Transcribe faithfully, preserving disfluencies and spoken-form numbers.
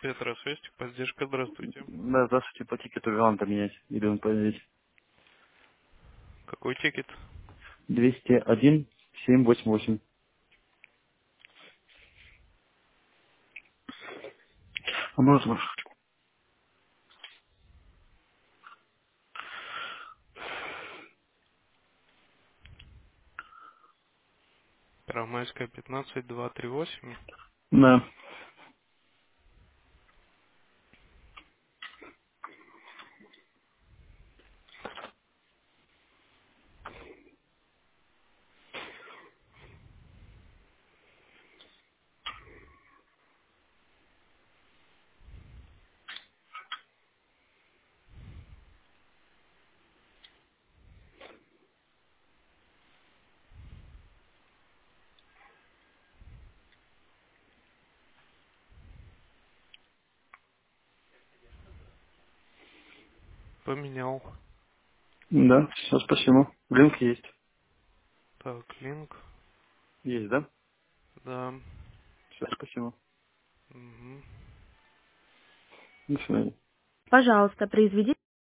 Петра, связь, поддержка, здравствуйте. Да, здравствуйте, по тикету Вилан менять. Идем проверить. Какой тикет? двести один семь восемь восемь. А можно? Первомайская, пятнадцать, два три восемь. Да. Поменял. Да, все, спасибо. Линк есть. Так, линк. Есть, да? Да. Все, спасибо. Угу. До свидания. Пожалуйста, произведите